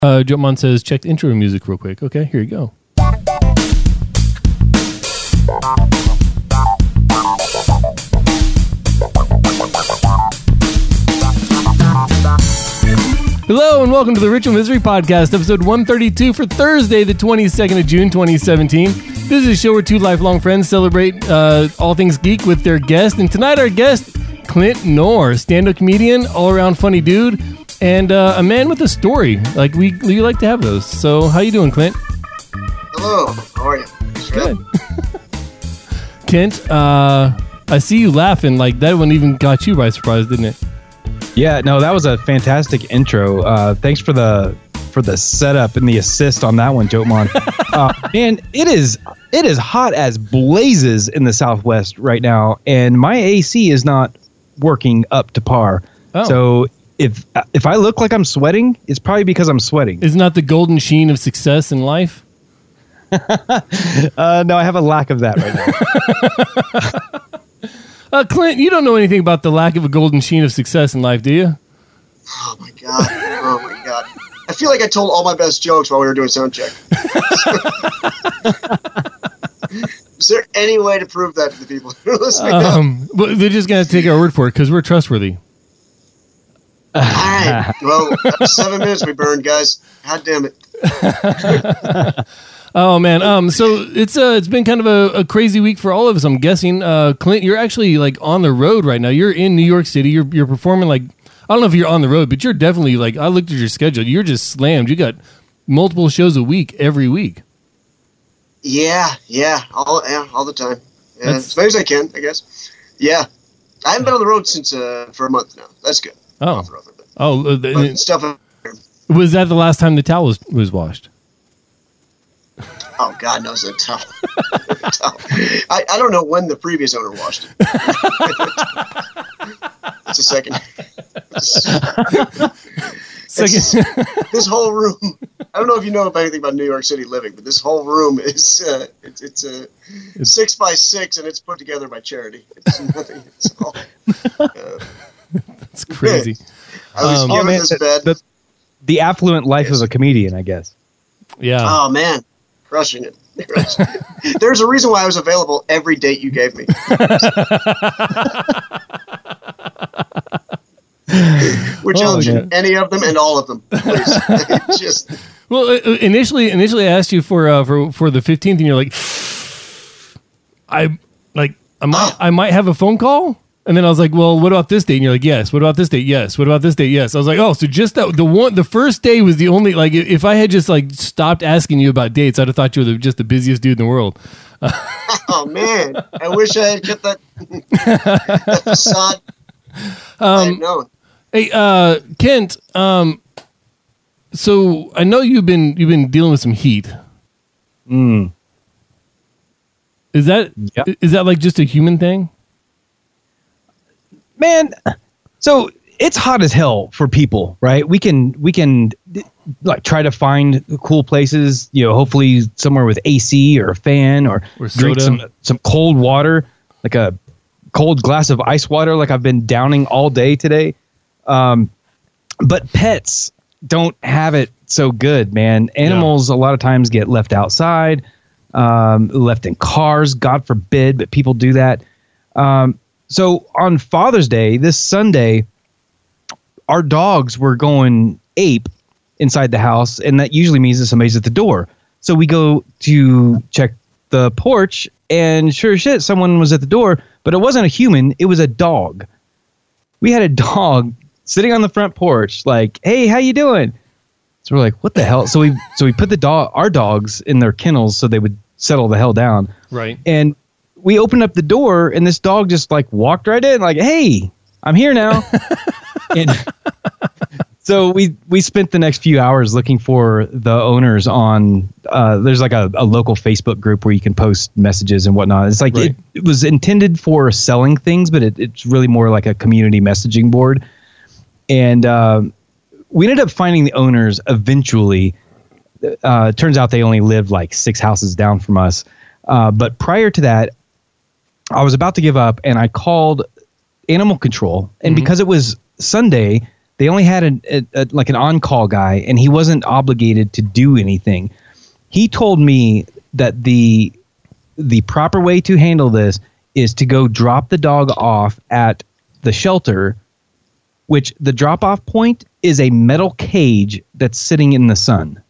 Jotman says, check the intro music real quick. Okay, here you go. Hello and welcome to the Ritual Misery Podcast, episode 132 for Thursday, the 22nd of June, 2017. This is a show where two lifelong friends celebrate all things geek with their guest. And tonight our guest, Clint Knorr, stand-up comedian, all-around funny dude, and a man with a story. Like we like to have those. So how you doing, Clint? Hello, how are you? Good. Kent, I see you laughing. Like that one even got you by surprise, didn't it? Yeah, no, that was a fantastic intro. Thanks for the setup and the assist on that one, Jotman. Man, it is hot as blazes in the Southwest right now, and my AC is not working up to par. Oh. So if I look like I'm sweating, it's probably because I'm sweating. Isn't that the golden sheen of success in life? No, I have a lack of that right now. Clint, you don't know anything about the lack of a golden sheen of success in life, do you? Oh my god! I feel like I told all my best jokes while we were doing sound check. Is there any way to prove that to the people who are listening now? But they're just gonna take our word for it because we're trustworthy. All right. Well, that's 7 minutes we burned, guys. God damn it. Oh man, so it's been kind of a crazy week for all of us. I'm guessing, Clint, you're actually like on the road right now. You're in New York City. You're performing like, I don't know if you're on the road, but you're definitely like, I looked at your schedule. You're just slammed. You got multiple shows a week every week. Yeah, all the time. Yeah, as much as I can, I guess. Yeah, I haven't been on the road since for a month now. That's good. But stuff. Was that the last time the towel was washed? Oh, God knows that towel. I don't know when the previous owner washed it. It's a second. This whole room. I don't know if you know anything about New York City living, but this whole room is it's a 6x6 and it's put together by charity. It's nothing. It's all. That's crazy. I was given this bed. The affluent life of a comedian, I guess. Yeah. Oh man. Crushing it. There's a reason why I was available every date you gave me. We're challenging any of them and all of them, please. Well, initially I asked you for the 15th, and you're like, I might have a phone call. And then I was like, well, what about this date? And you're like, yes. What about this date? Yes. What about this date? Yes. I was like, oh, so just the first day was the only, like, if I had just like stopped asking you about dates, I'd have thought you were just the busiest dude in the world. Oh man, I wish I had kept that facade. I had known. Hey, Kent. So I know you've been dealing with some heat. Is that like just a human thing? Man, so it's hot as hell for people, right? We can like try to find cool places, hopefully somewhere with AC or a fan or drink some cold water, like a cold glass of ice water like I've been downing all day today. But pets don't have it so good, man. Animals a lot of times get left outside, left in cars, God forbid, but people do that. So on Father's Day, this Sunday, our dogs were going ape inside the house, and that usually means that somebody's at the door. So we go to check the porch, and sure as shit, someone was at the door, but it wasn't a human, it was a dog. We had a dog sitting on the front porch, like, hey, how you doing? So we're like, what the hell? So we put our dogs in their kennels so they would settle the hell down. Right. And we opened up the door, and this dog just like walked right in, like, "Hey, I'm here now." And so we spent the next few hours looking for the owners on. There's like a local Facebook group where you can post messages and whatnot. It's like it was intended for selling things, but it's really more like a community messaging board. And we ended up finding the owners eventually. Turns out they only lived like 6 houses down from us. But prior to that, I was about to give up, and I called animal control. And because it was Sunday, they only had like an on-call guy, and he wasn't obligated to do anything. He told me that the proper way to handle this is to go drop the dog off at the shelter, which the drop-off point is a metal cage that's sitting in the sun.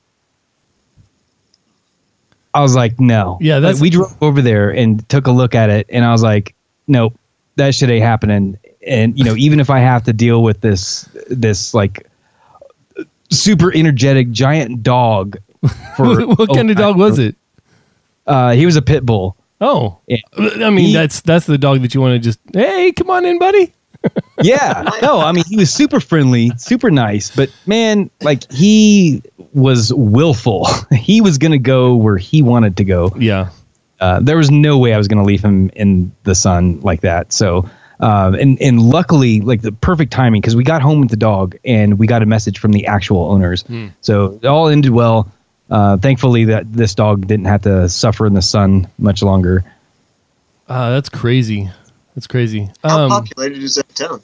I was like, no. Yeah, we drove over there and took a look at it, and I was like, nope, that shit ain't happening. And even if I have to deal with this like super energetic giant dog for what kind of dog was it? He was a pit bull. Oh, yeah. I mean, that's the dog that you want to just, hey, come on in, buddy. Yeah, no, I mean, he was super friendly, super nice, but man, like, he was willful. He was going to go where he wanted to go. Yeah. There was no way I was going to leave him in the sun like that. So, and luckily, like, the perfect timing, because we got home with the dog and we got a message from the actual owners. So it all ended well. Thankfully that this dog didn't have to suffer in the sun much longer. That's crazy. That's crazy. How populated is that town?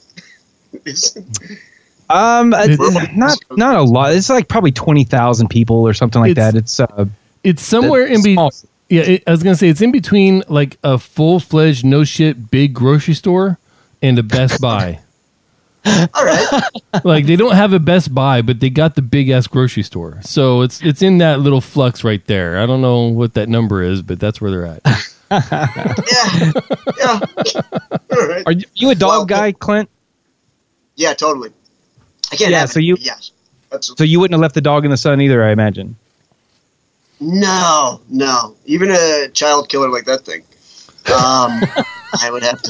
Not a lot. It's like probably 20,000 people or something like that. It's somewhere in between. Yeah, I was gonna say it's in between like a full-fledged no shit big grocery store and a Best Buy. All right. Like, they don't have a Best Buy, but they got the big ass grocery store. So it's in that little flux right there. I don't know what that number is, but that's where they're at. Yeah. All right. Are you a dog guy, Clint? Yeah, totally. I can't have it. Yes, absolutely. So you wouldn't have left the dog in the sun either, I imagine. No. Even a child killer like that thing. I would have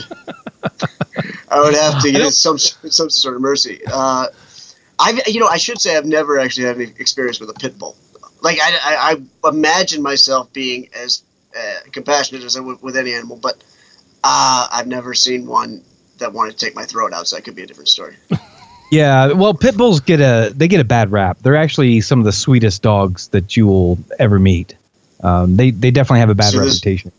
to get some sort of mercy. I should say I've never actually had any experience with a pit bull. Like, I imagine myself being as compassionate as I would with any animal, but I've never seen one that wanted to take my throat out, so that could be a different story. Yeah, well, pit bulls get a bad rap. They're actually some of the sweetest dogs that you will ever meet. They definitely have a bad reputation.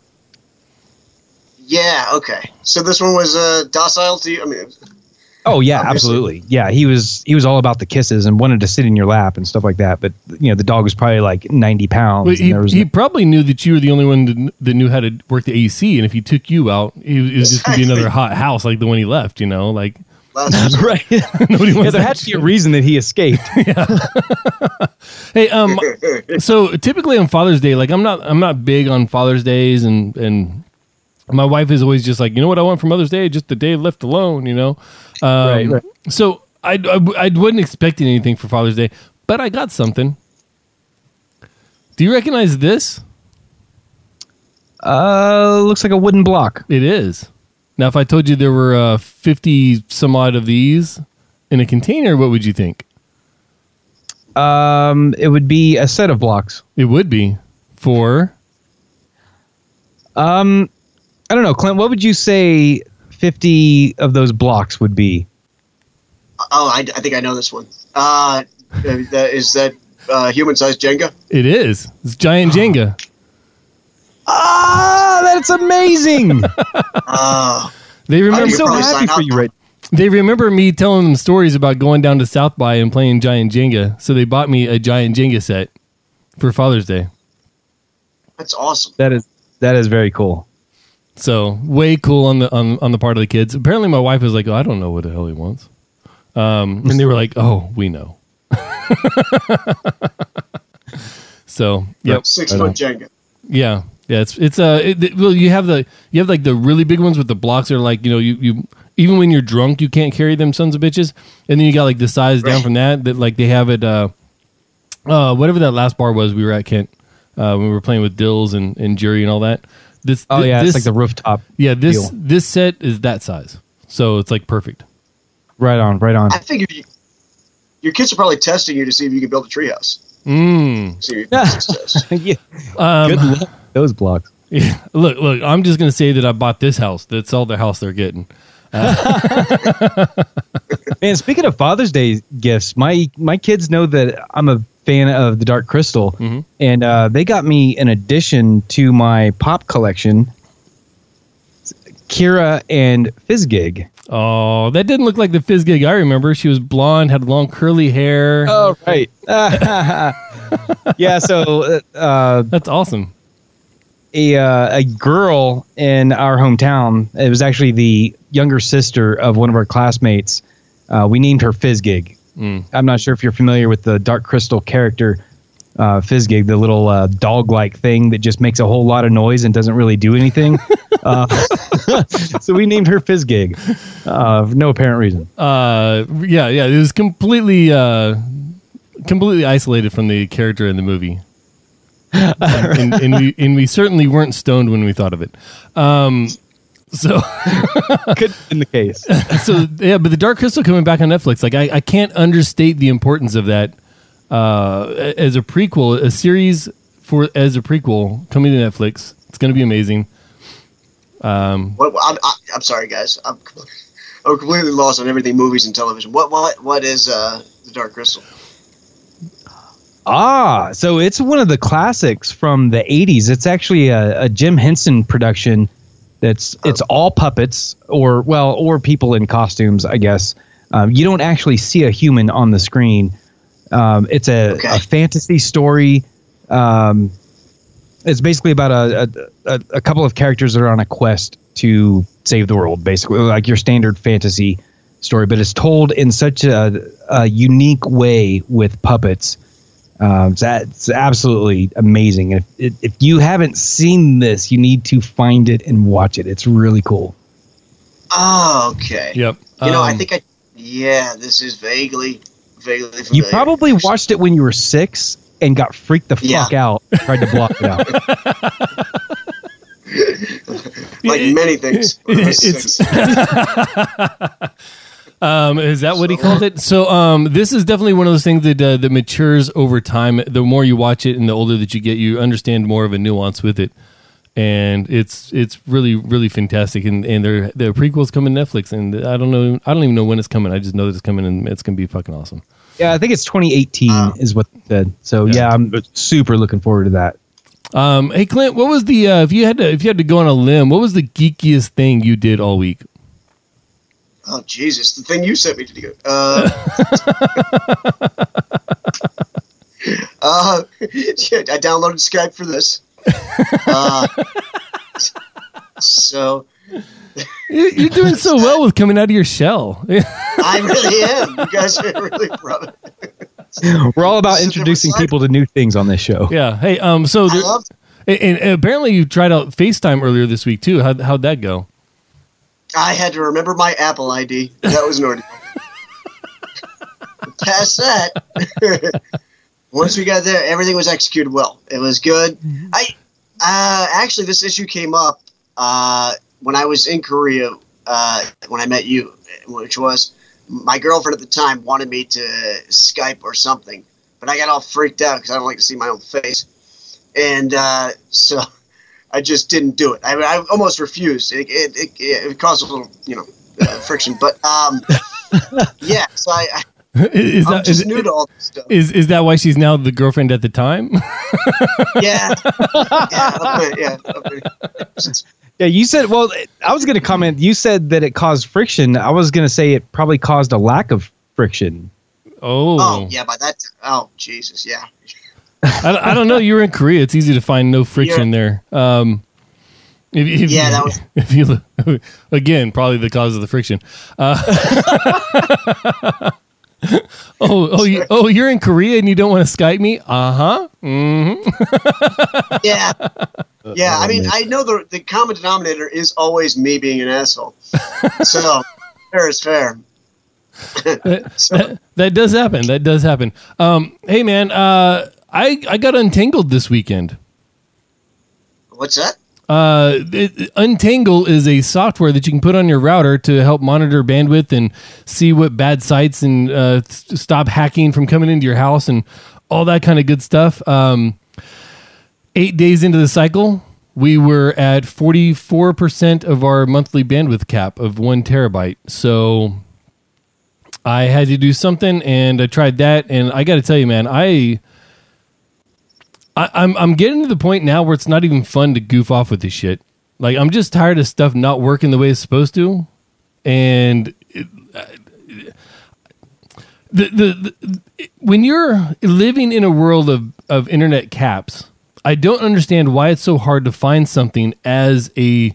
Yeah, okay. So this one was docile to you? I mean, oh yeah, absolutely. Yeah, he was all about the kisses and wanted to sit in your lap and stuff like that. But the dog was probably like 90 pounds. Well, he probably knew that you were the only one that knew how to work the AC, and if he took you out, it was just gonna be another hot house like the one he left. Like. Right. Nobody wants there had to be a reason that he escaped. Hey, so typically on Father's Day, like I'm not big on Father's Days, and my wife is always just like, you know what I want for Mother's Day? Just the day left alone, Right. So I wasn't expecting anything for Father's Day, but I got something. Do you recognize this? Looks like a wooden block. It is. Now, if I told you there were 50 some odd of these in a container, what would you think? It would be a set of blocks. It would be for. I don't know, Clint. What would you say 50 of those blocks would be? Oh, I think I know this one. Is that human-sized Jenga? It is. It's giant Jenga. That's amazing. They remember. I'm so happy for you, right? They remember me telling them stories about going down to South by and playing giant Jenga, so they bought me a giant Jenga set for Father's Day. That's awesome. That is very cool. So way cool on the part of the kids. Apparently, my wife was like, "Oh, I don't know what the hell he wants," and they were like, "Oh, we know." So, yep, 6 foot Jenga. Yeah. Yeah, well, you have like the really big ones with the blocks that are like, you even when you're drunk, you can't carry them sons of bitches. And then you got like the size down from that like they have it, whatever that last bar was we were at, Kent, when we were playing with Dills and Jerry and all that. It's like the rooftop. Yeah, this set is that size. So it's like perfect. Right on. I figured your kids are probably testing you to see if you can build a treehouse. Yeah. Good luck. Those blocks. Yeah. Look, I'm just going to say that I bought this house. That's all the house they're getting. Man, speaking of Father's Day gifts, my kids know that I'm a fan of the Dark Crystal, and they got me an addition to my pop collection, Kira and Fizzgig. Oh, that didn't look like the Fizzgig I remember. She was blonde, had long curly hair. Oh, right. Yeah, so that's awesome. A girl in our hometown, it was actually the younger sister of one of our classmates. We named her Fizzgig. I'm not sure if you're familiar with the Dark Crystal character, Fizzgig, the little dog-like thing that just makes a whole lot of noise and doesn't really do anything. So we named her Fizzgig for no apparent reason. Yeah, it was completely isolated from the character in the movie. and we certainly weren't stoned when we thought of it. So could have been the case. So yeah, but the Dark Crystal coming back on Netflix, like I can't understate the importance of that as a prequel, a series as a prequel coming to Netflix. It's going to be amazing. I'm sorry, guys. I'm completely lost on everything movies and television. What is the Dark Crystal? So it's one of the classics from the 80s. It's actually a Jim Henson production. It's all puppets or people in costumes, I guess. You don't actually see a human on the screen. It's a fantasy story. It's basically about a couple of characters that are on a quest to save the world, basically, like your standard fantasy story. But it's told in such a unique way with puppets. It's absolutely amazing. If you haven't seen this, you need to find it and watch it. It's really cool. Oh, okay. Yep. I think this is vaguely familiar. You probably watched it when you were 6 and got freaked the fuck out. Tried to block it out. Like many things. Is that what he called it? So this is definitely one of those things that matures over time. The more you watch it and the older that you get, you understand more of a nuance with it. And it's really, really fantastic. And the prequels coming to Netflix, and I don't even know when it's coming. I just know that it's coming, and it's going to be fucking awesome. Yeah, I think it's 2018 is what they said. So yeah, I'm super looking forward to that. Hey Clint, what was the if you had to go on a limb, what was the geekiest thing you did all week? Oh Jesus, the thing you sent me to do. I downloaded Skype for this. So you're doing so well with coming out of your shell. I really am. You guys are really proud. We're all about introducing people to new things on this show. Yeah. Hey, and apparently you tried out FaceTime earlier this week too. How'd that go? I had to remember my Apple ID. That was an ordeal. Past that, once we got there, everything was executed well. It was good. Actually, this issue came up when I was in Korea when I met you, which was my girlfriend at the time wanted me to Skype or something, but I got all freaked out because I don't like to see my own face, and so I just didn't do it. I almost refused. It caused a little, friction, but yeah. So I'm just new to all this stuff. Is that why she's now the girlfriend at the time? Yeah. Yeah, you said, well, I was going to comment, you said that it caused friction. I was going to say it probably caused a lack of friction. Oh, yeah, by that, Jesus, yeah. I don't know, you were in Korea. It's easy to find no friction there. If you look, again, probably the cause of the friction. You're in Korea and you don't want to Skype me? Mm-hmm. Yeah. I mean, I know the common denominator is always me being an asshole. So fair is fair. That does happen. That does happen. Hey man, I got untangled this weekend. What's that? Untangle is a software that you can put on your router to help monitor bandwidth and see what bad sites and stop hacking from coming into your house and all that kind of good stuff. 8 days into the cycle, we were at 44% of our monthly bandwidth cap of 1 terabyte. So I had to do something, and I tried that, and I got to tell you, man, I'm getting to the point now where it's not even fun to goof off with this shit. Like, I'm just tired of stuff not working the way it's supposed to. And when you're living in a world of internet caps, I don't understand why it's so hard to find something for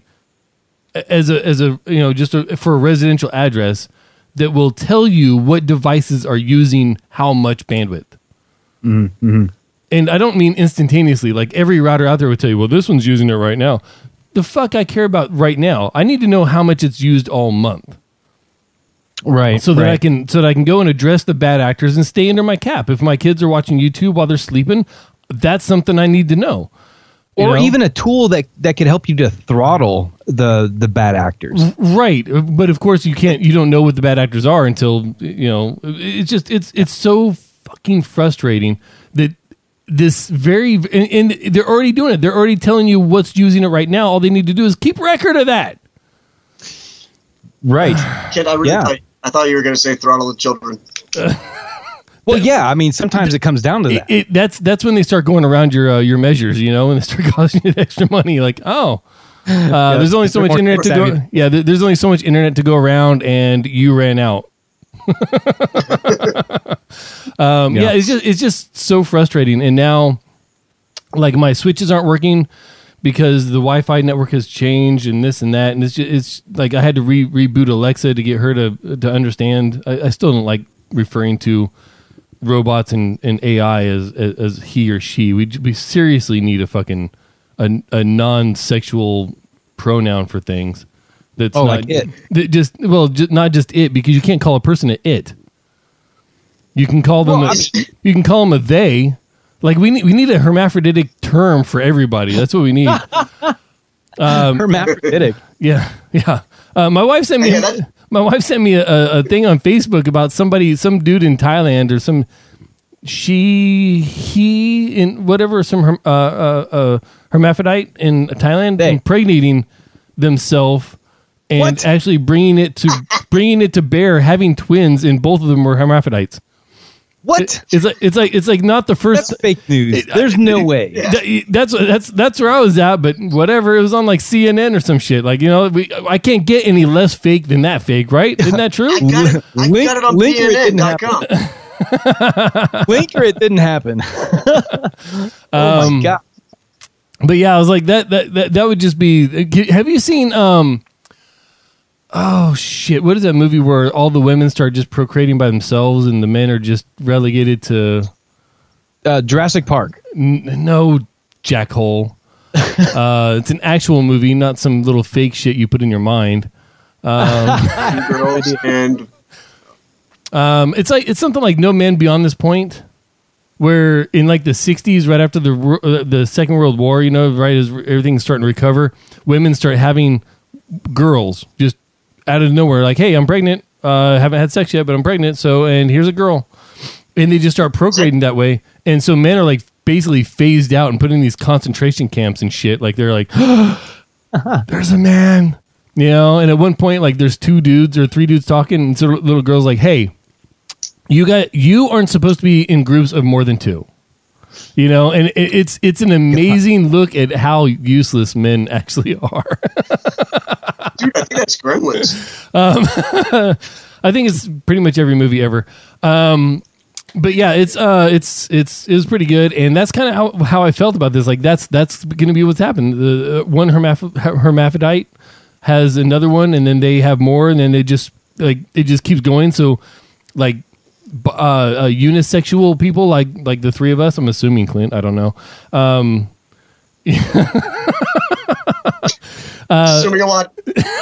a residential address that will tell you what devices are using how much bandwidth. Mm-hmm. And I don't mean instantaneously. Like every router out there would tell you, well, this one's using it right now. The fuck I care about right now. I need to know how much it's used all month. Right. So that I can go and address the bad actors and stay under my cap. If my kids are watching YouTube while they're sleeping, that's something I need to know. Or even a tool that could help you to throttle the bad actors. Right. But of course you don't know what the bad actors are until, it's so fucking frustrating that this and they're already doing it. They're already telling you what's using it right now. All they need to do is keep record of that. Right. Kid, I thought you were going to say throttle the children. Well, yeah. I mean, sometimes it comes down to that. That's when they start going around your measures, and they start costing you extra money. Like, there's only so much internet to go. Yeah, there's only so much internet to go around, and you ran out. Yeah, it's just so frustrating. And now, like, my switches aren't working because the Wi-Fi network has changed and this and that, and it's like I had to reboot Alexa to get her to understand. I still don't like referring to robots and AI as he or she. We seriously need a non-sexual pronoun for things. That's not like it. Not just it, because you can't call a person an it. You can call them you can call them a they. Like we need a hermaphroditic term for everybody. That's what we need. Hermaphroditic. Yeah. My wife sent me a thing on Facebook about some dude in Thailand or he in whatever, some hermaphrodite in Thailand impregnating themselves and actually bringing it to bear, having twins, and both of them were hermaphrodites. What? It's like not the first. That's fake news. There's no way. That's where I was at, but whatever. It was on like CNN or some shit. Like, I can't get any less fake than that fake, right? Isn't that true? I got it on CNN.com. Link or it didn't happen. Oh my God. But yeah, I was like that would just be. Have you seen? Oh shit! What is that movie where all the women start just procreating by themselves and the men are just relegated to Jurassic Park? No, jackhole. It's an actual movie, not some little fake shit you put in your mind. Girls and it's something like No Man Beyond This Point, where in like the 60s, right after the Second World War, right as everything's starting to recover, women start having girls just out of nowhere, like, hey, I'm pregnant. Haven't had sex yet, but I'm pregnant. And here's a girl. And they just start procreating that way. And so men are like basically phased out and put in these concentration camps and shit. Like they're like, there's a man, and at one point, like there's 2 dudes or 3 dudes talking. And so the little girl's like, hey, you aren't supposed to be in groups of more than 2. And it's an amazing look at how useless men actually are. Dude, I think that's Gremlins. I think it's pretty much every movie ever. But yeah, it was pretty good, and that's kind of how I felt about this. Like that's going to be what's happened. The one hermaphrodite has another one, and then they have more, and then they just it just keeps going. So like unisexual people, like the 3 of us. I'm assuming Clint. I don't know. Assuming a lot.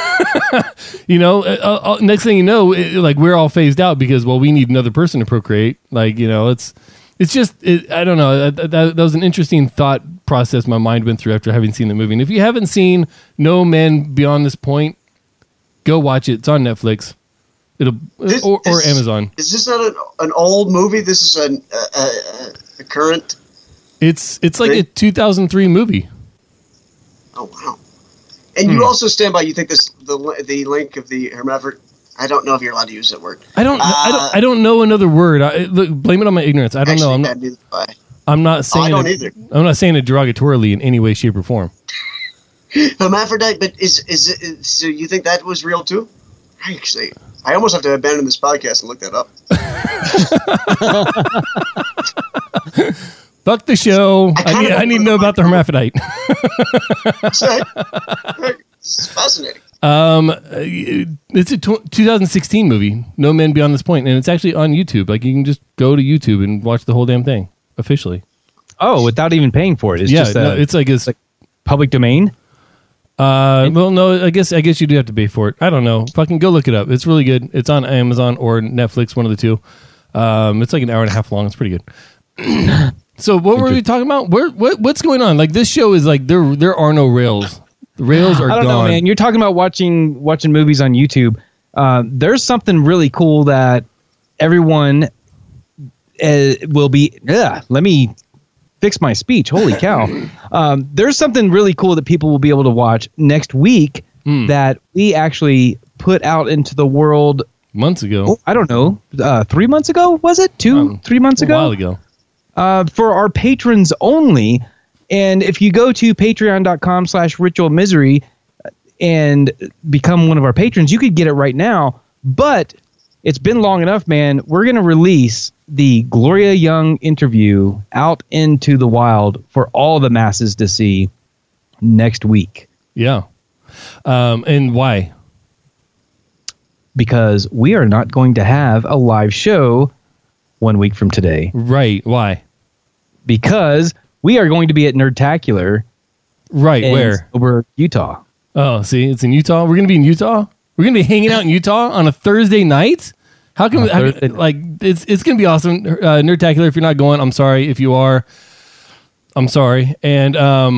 Next thing you know, like we're all phased out because we need another person to procreate. Like it's just I don't know. That was an interesting thought process my mind went through after having seen the movie. And if you haven't seen No Man Beyond This Point, go watch it. It's on Netflix. Or Amazon. Is this not an old movie? This is a current. It's like a 2003 movie. Oh wow! And you also stand by. You think the link of the hermaphrodite? I don't know if you're allowed to use that word. I don't know another word. Look, blame it on my ignorance. I don't know. I'm not saying. I don't either. I'm not saying it derogatorily in any way, shape, or form. Hermaphrodite, but is it? So you think that was real too? Actually, I almost have to abandon this podcast and look that up. Fuck the show. I need to know about the hermaphrodite. It's fascinating. It's a 2016 movie, No Men Beyond This Point, and it's actually on YouTube. Like, you can just go to YouTube and watch the whole damn thing officially. Oh, without even paying for it? It's just it's like public domain. Well, no, I guess you do have to pay for it. I don't know. Fucking go look it up. It's really good. It's on Amazon or Netflix, one of the two. It's like an hour and a half long. It's pretty good. So what were we talking about? What's going on? Like, this show is like there are no rails. The rails are gone. I don't know, man. You're talking about watching movies on YouTube. There's something really cool that everyone will be. Let me fix my speech. Holy cow! There's something really cool that people will be able to watch next week that we actually put out into the world months ago. Oh, I don't know. 3 months ago, was it? 3 months ago? A while ago. For our patrons only. And if you go to patreon.com/ritualmisery and become one of our patrons, you could get it right now. But it's been long enough, man. We're going to release the Gloria Young interview out into the wild for all the masses to see next week. Yeah. And why? Because we are not going to have a live show 1 week from today. Right. Why? Because we are going to be at Nerdtacular. Right. Where? Over Utah. Oh, see, it's in Utah. We're going to be in Utah. We're going to be hanging out in Utah on a Thursday night. How can it's going to be awesome. Nerdtacular. If you're not going, I'm sorry. If you are, I'm sorry. And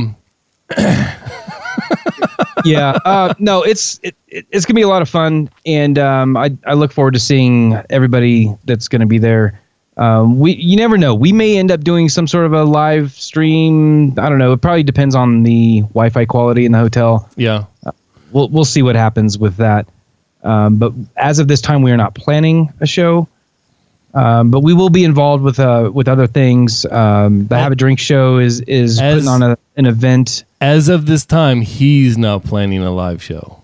yeah, no, it's going to be a lot of fun, and I look forward to seeing everybody that's going to be there. You never know. We may end up doing some sort of a live stream. I don't know. It probably depends on the Wi-Fi quality in the hotel. Yeah. We'll see what happens with that. But as of this time, we are not planning a show. But we will be involved with other things. The Have a Drink show is putting on an event. As of this time, he's not planning a live show.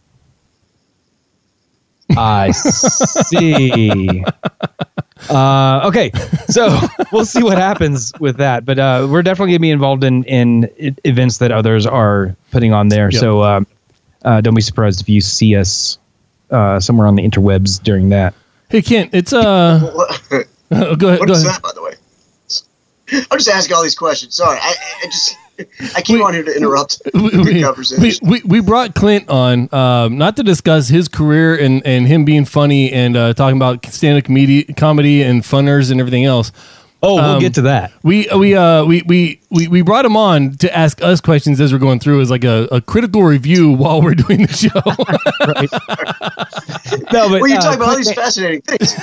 I see. Okay, so we'll see what happens with that. But we're definitely going to be involved in events that others are putting on there. Yep. So don't be surprised if you see us somewhere on the interwebs during that. Hey, Kent, it's go ahead. What is that, by the way? I'm just asking all these questions. Sorry, I keep on here to interrupt the conversation. We brought Clint on not to discuss his career and him being funny and talking about stand-up comedy and funners and everything else. Oh, we'll get to that. We brought him on to ask us questions as we're going through as like a critical review while we're doing the show. Right. No, but you're talking about all these fascinating things.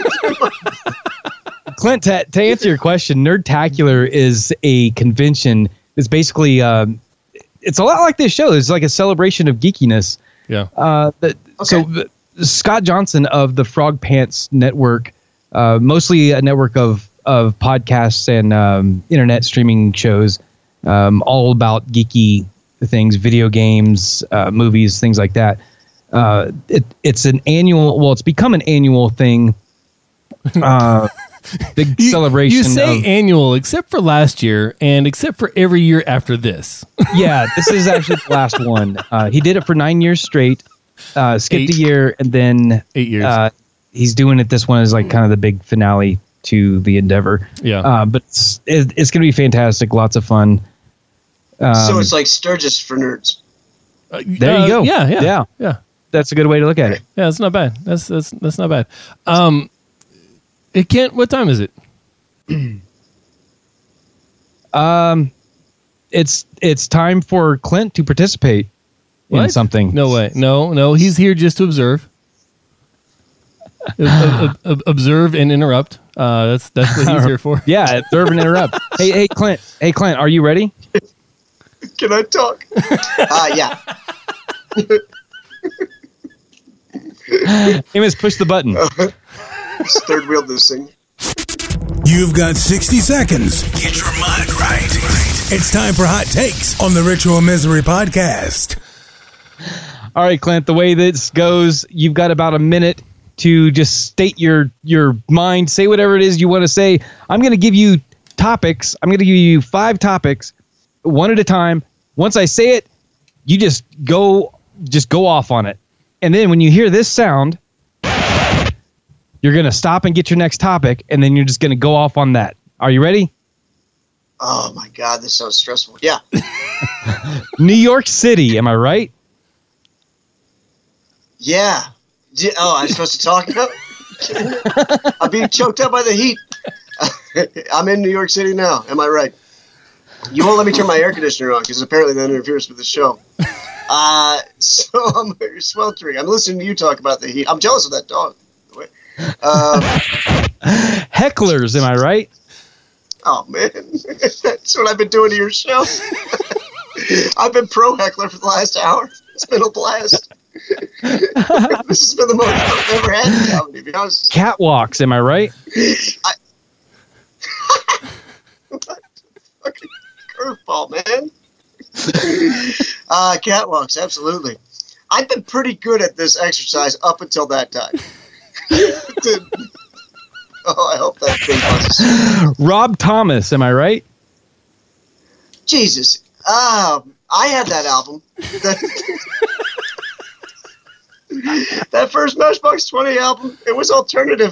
Clint, to answer your question, Nerdtacular is a convention. It's basically it's a lot like this show. It's like a celebration of geekiness. Yeah. So Scott Johnson of the Frog Pants Network, mostly a network of podcasts and internet streaming shows, all about geeky things, video games, movies, things like that. It's an annual. Well, it's become an annual thing. Big celebration. You say annual, except for last year, and except for every year after this. Yeah, this is actually the last one. He did it for 9 years straight. Skipped a year, and then 8 years. He's doing it. This one is like kind of the big finale to the endeavor. Yeah. But it's going to be fantastic. Lots of fun. So it's like Sturgis for nerds. There you go. Yeah. That's a good way to look at it. Yeah, that's not bad. That's not bad. It can't. What time is it? It's time for Clint to participate in something. No way. No. He's here just to observe. Observe and interrupt. That's what he's here for. Yeah, observe and interrupt. Hey, Clint. Hey, Clint. Are you ready? Can I talk? Yeah. Amos, push the button. Third wheel this thing. You've got 60 seconds. Get your mind right. It's time for hot takes on the Ritual Misery Podcast. All right, Clint, the way this goes, you've got about a minute to just state your mind, say whatever it is you want to say. I'm going to give you topics. I'm going to give you 5 topics, one at a time. Once I say it, you just go off on it. And then when you hear this sound, you're going to stop and get your next topic, and then you're just going to go off on that. Are you ready? Oh, my God, this sounds stressful. Yeah. New York City, am I right? Yeah. Oh, I'm supposed to talk now? I'm being choked up by the heat. I'm in New York City now. Am I right? You won't let me turn my air conditioner on because apparently that interferes with the show. So I'm sweltering. I'm listening to you talk about the heat. I'm jealous of that dog, by the way. Hecklers, am I right? Oh, man. That's what I've been doing to your show. I've been pro heckler for the last hour. It's been a blast. This has been the most I've ever had in comedy, to be honest. Catwalks, am I right? What the fucking curveball, man. Catwalks, absolutely. I've been pretty good at this exercise up until that time. I hope that thing buzzes. Rob Thomas, am I right? Jesus. I had that album. That first Matchbox 20 album, it was alternative.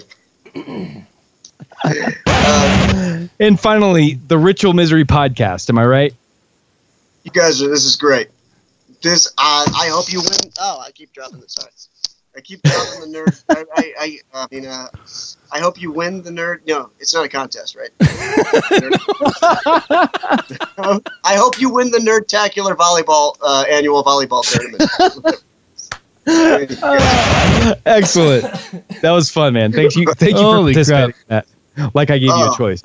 And finally, the Ritual Misery podcast. Am I right? You guys this is great. I hope you win. Oh, I keep dropping the sides. I keep dropping the nerd. I hope you win the nerd. No, it's not a contest, right? I hope you win the Nerdtacular volleyball annual volleyball tournament. Excellent. That was fun, man. Thank you for participating in that. Like I gave you a choice.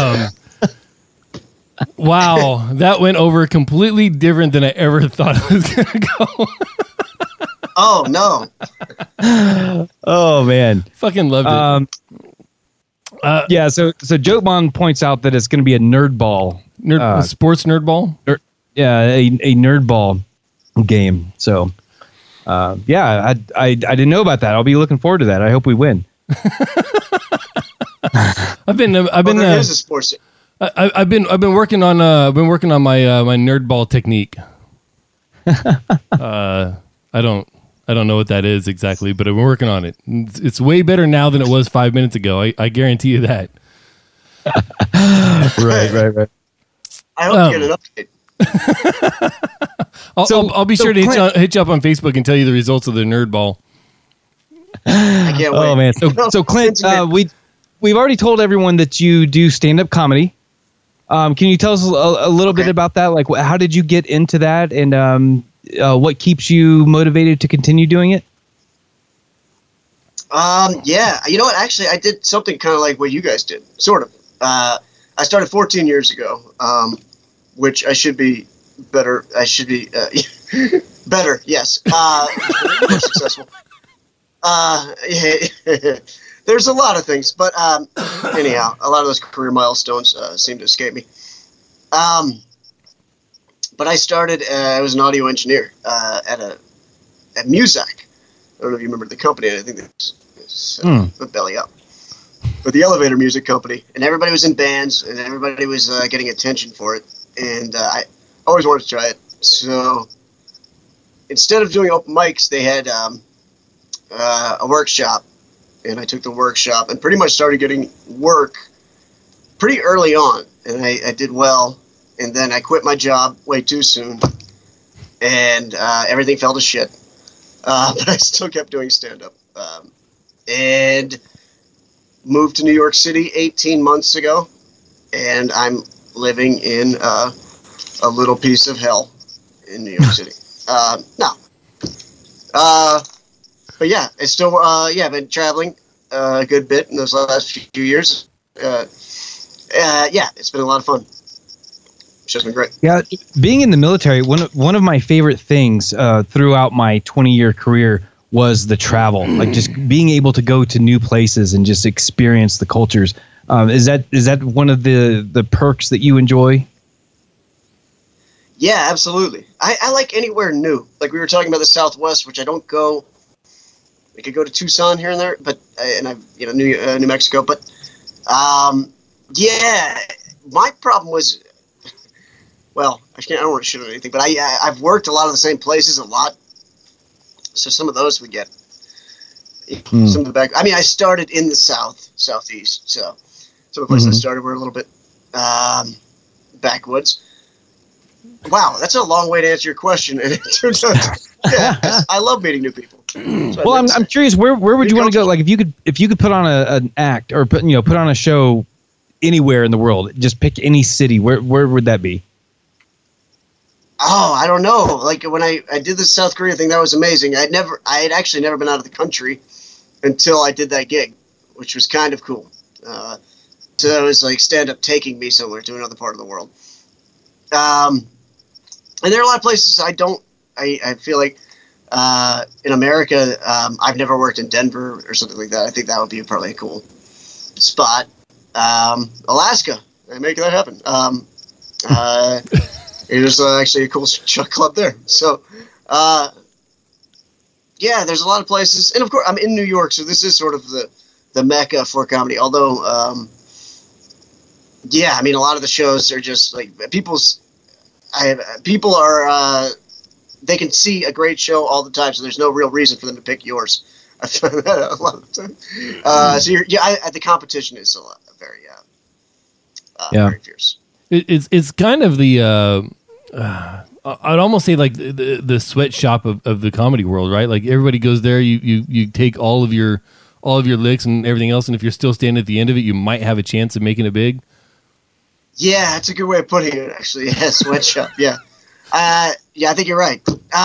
Wow, that went over completely different than I ever thought it was going to go. Oh, no. Oh, man. Fucking loved it. Yeah, so Jokemon points out that it's going to be a nerd ball. Sports nerd ball? A nerd ball game. So, yeah, I didn't know about that. I'll be looking forward to that. I hope we win. I've been working on my nerd ball technique. I don't know what that is exactly, but I'm working on it. It's way better now than it was 5 minutes ago. I guarantee you that. Right. I hope you get an update. I'll be sure to hit you up on Facebook and tell you the results of the nerd ball. I can't wait. Oh man! So Clint, we've already told everyone that you do stand-up comedy. Can you tell us a little bit about that? Like, how did you get into that, and what keeps you motivated to continue doing it? Yeah, you know what? Actually, I did something kind of like what you guys did, sort of. I started 14 years ago, which I should be better. I should be better. Yes, more successful. There's a lot of things, but anyhow, a lot of those career milestones seem to escape me. But I started. I was an audio engineer at Muzak. I don't know if you remember the company. I think it's the Belly Up, but the elevator music company. And everybody was in bands, and everybody was getting attention for it. And I always wanted to try it. So instead of doing open mics, they had a workshop, and I took the workshop and pretty much started getting work pretty early on, and I did well. And then I quit my job way too soon, and everything fell to shit. But I still kept doing stand-up. And moved to New York City 18 months ago, and I'm living in a little piece of hell in New York City. But yeah, it's still, I've been traveling a good bit in those last few years. It's been a lot of fun. It's just been great. Yeah, being in the military, one of my favorite things throughout my 20-year career was the travel, like just being able to go to new places and just experience the cultures. Is that one of the perks that you enjoy? Yeah, absolutely. I like anywhere new. Like we were talking about the Southwest, which I don't go. I could go to Tucson here and there, but New Mexico. But yeah, my problem was, well, I don't want to shit on anything, but I've worked a lot of the same places a lot, so some of those would get some of the back. I mean, I started in the southeast, so some of the places I started were a little bit backwoods. Wow, that's a long way to answer your question. And it turns out, yeah, I love meeting new people. So well, I'm curious, where would you want to go? Like, if you could put on an act or put on a show anywhere in the world, just pick any city. Where would that be? Oh, I don't know. Like when I did the South Korea thing, that was amazing. I had actually never been out of the country until I did that gig, which was kind of cool. So that was like stand up taking me somewhere to another part of the world. And there are a lot of places I feel like in America, I've never worked in Denver or something like that. I think that would be probably a cool spot. Alaska, I make that happen. There's actually a cool club there. So, yeah, there's a lot of places. And of course, I'm in New York, so this is sort of the mecca for comedy. Although, yeah, I mean, a lot of the shows are just like people are they can see a great show all the time, so there's no real reason for them to pick yours. I find that a lot of the time. So the competition is very fierce. It's kind of the I'd almost say like the sweatshop of the comedy world, right? Like everybody goes there, you take all of your licks and everything else, and if you're still standing at the end of it, you might have a chance of making it big. Yeah, that's a good way of putting it, actually. Yeah, sweatshop. Yeah. Yeah, I think you're right.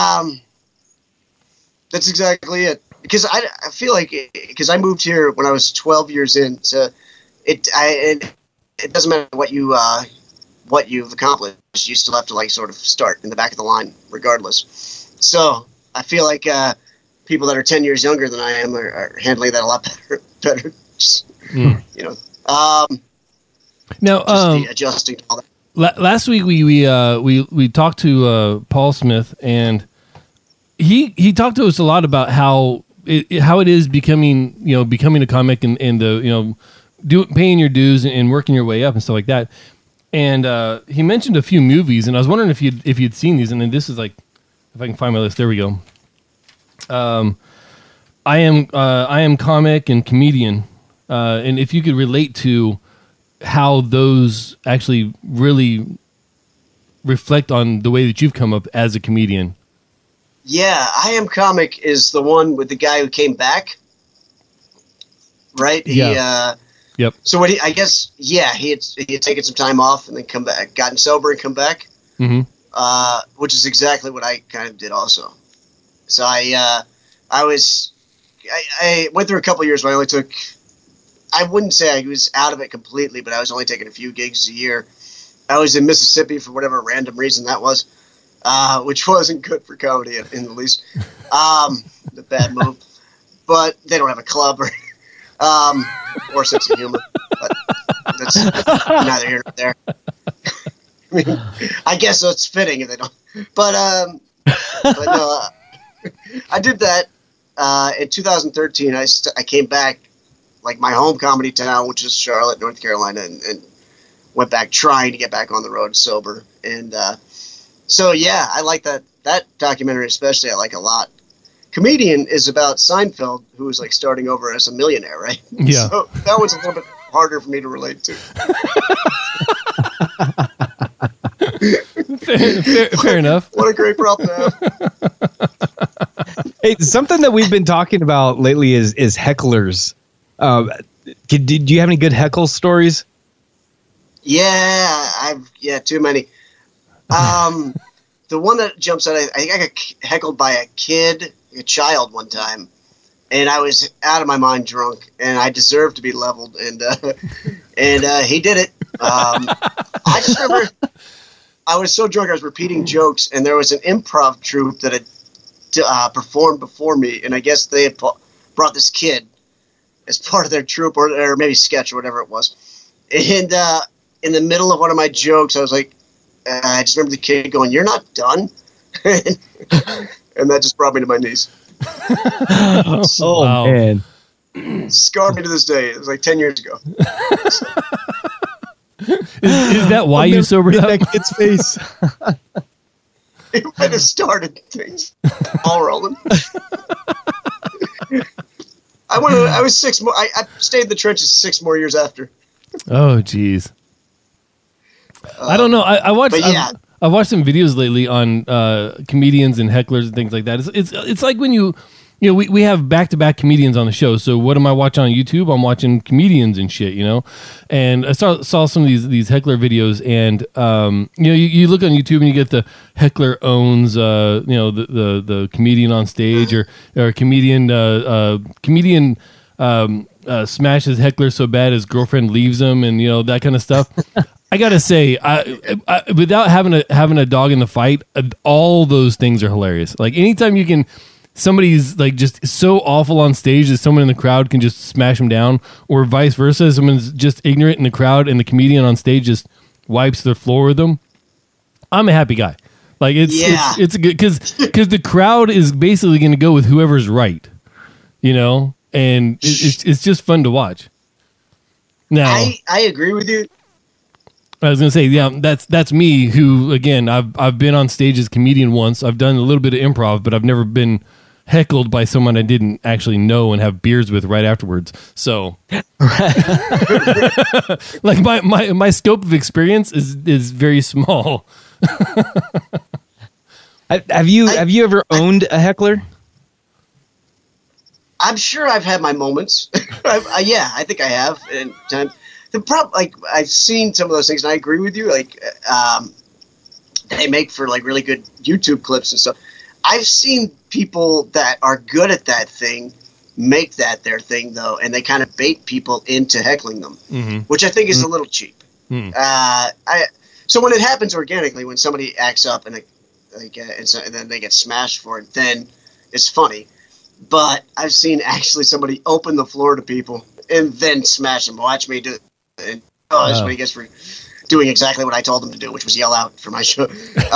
That's exactly it. Because I feel like, because I moved here when I was 12 years in, so it doesn't matter what you've accomplished. You still have to like sort of start in the back of the line, regardless. So I feel like people that are 10 years younger than I am are handling that a lot better. Just, you know. Now, adjusting to all that. Last week we talked to Paul Smith, and he talked to us a lot about how it is becoming a comic and paying your dues and working your way up and stuff like that. And he mentioned a few movies, and I was wondering if you'd seen these. And then this is like, if I can find my list, there we go. I am comic and comedian, and if you could relate to how those actually really reflect on the way that you've come up as a comedian. Yeah, I Am Comic is the one with the guy who came back, right? Yeah. Yep. So he had taken some time off and then come back, gotten sober and come back, which is exactly what I kind of did also. So I went through a couple of years where I only took, I wouldn't say I was out of it completely, but I was only taking a few gigs a year. I was in Mississippi for whatever random reason that was, which wasn't good for comedy in the least. The bad move. But they don't have a club or sense of humor. But that's neither here nor there. I mean, I guess it's fitting if they don't. But no, I did that in 2013. I came back, like my home comedy town, which is Charlotte, North Carolina, and went back trying to get back on the road sober. And so, yeah, I like that documentary especially. I like a lot. Comedian is about Seinfeld, who was like starting over as a millionaire, right? Yeah. So that was a little bit harder for me to relate to. Fair enough. What a great problem to have. Hey, something that we've been talking about lately is hecklers. Do you have any good heckle stories? Yeah, too many. The one that jumps out, I think I got heckled by a child one time, and I was out of my mind drunk, and I deserved to be leveled, and he did it. I just remember I was so drunk I was repeating jokes, and there was an improv troupe that had performed before me, and I guess they had brought this kid as part of their troupe, or maybe sketch or whatever it was. And in the middle of one of my jokes, I was like, I just remember the kid going, "You're not done," and that just brought me to my knees. Oh Wow. man. Scarred me to this day. It was like 10 years ago. Is that why you sobered up? That kid's face. It might have started things all rolling. I was 6 more. I stayed in the trenches 6 more years after. Oh, geez. I don't know. I watched. But yeah. I've watched some videos lately on comedians and hecklers and things like that. It's like when you know, we have back-to-back comedians on the show. So what am I watching on YouTube? I'm watching comedians and shit, you know? And I saw some of these heckler videos, and, you know, you look on YouTube and you get the heckler owns, you know, the comedian on stage, or comedian smashes heckler so bad his girlfriend leaves him, and, you know, that kind of stuff. I gotta say, I without having a dog in the fight, all those things are hilarious. Like, anytime you can... somebody's like just so awful on stage that someone in the crowd can just smash them down, or vice versa. Someone's just ignorant in the crowd and the comedian on stage just wipes the floor with them. I'm a happy guy. Like, it's a good, because the crowd is basically going to go with whoever's right, you know, and it's just fun to watch. Now, I agree with you. I was going to say, yeah, that's me, who, again, I've been on stage as a comedian once. I've done a little bit of improv, but I've never been heckled by someone I didn't actually know and have beers with right afterwards. So, like, my scope of experience is very small. Have you ever owned a heckler? I'm sure I've had my moments. Yeah, I think I have. And the problem, like, I've seen some of those things, and I agree with you. Like, they make for like really good YouTube clips and stuff. I've seen people that are good at that thing make that their thing, though, and they kind of bait people into heckling them, which I think is a little cheap. So when it happens organically, when somebody acts up and then they get smashed for it, then it's funny. But I've seen actually somebody open the floor to people and then smash them. Watch me do it. And, that's what he gets for doing exactly what I told them to do, which was yell out for my show.